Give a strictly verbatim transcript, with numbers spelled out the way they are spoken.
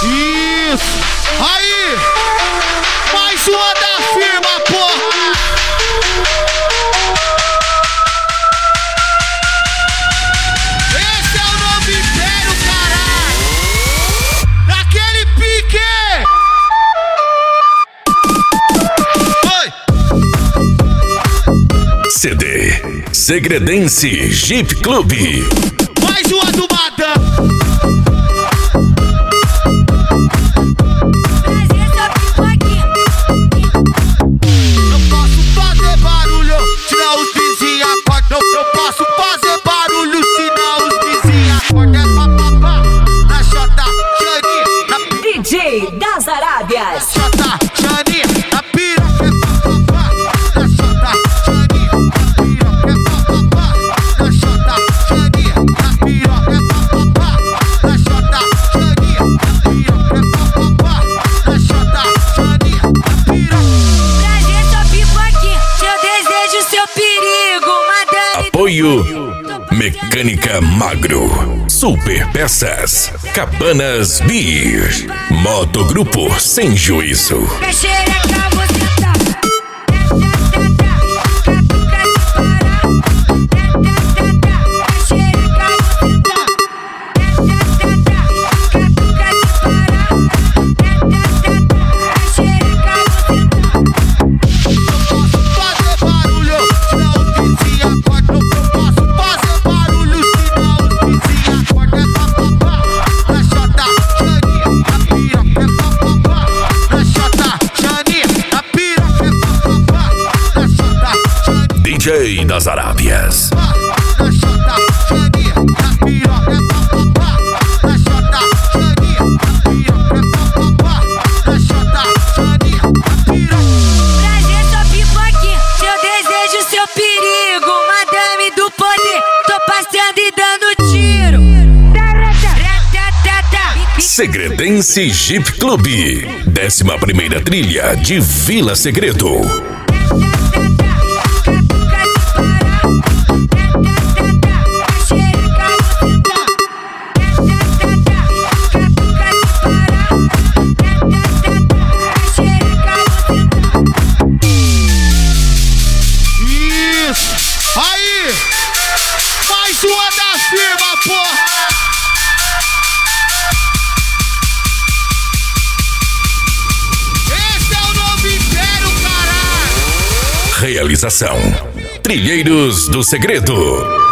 Isso! Aí! Mais uma da firma, porra! Esse é o novo Império, caralho! Daquele pique! Oi! C D Segredense Jeep Club. Mais uma do Madame! D J das Arábias. Xota, Xani, na piroca é papapá. Na Xota, Xani, na piroca é papapá. Na Xota, Xani, na piroca é papapá. Na Xota, Xani, na piroca é papapá. Na Xota, Xani, na piroca. Prazer, sua pipoquinha, seu desejo, seu perigo, madame. Apoio Mecânica Magro, Super Peças, Cabanas Beer, Motogrupo Sem Juízo. Pra xereca você tá. D J das Arábias. Na Xota, Xani, na piroca é papapá. Na Xota, Xani, na piroca é papapá. Na Xota, Xani, na piroca. Prazer, sua pipoquinha, seu desejo, seu perigo, madame do poder. Tô passando e dando tiro. Segredense Jeep Club, décima primeira trilha de Vila Segredo. Isso! Aí! Mais uma da firma, porra! Esse é o novo Império, caralho! Realização Trilheiros do Segredo.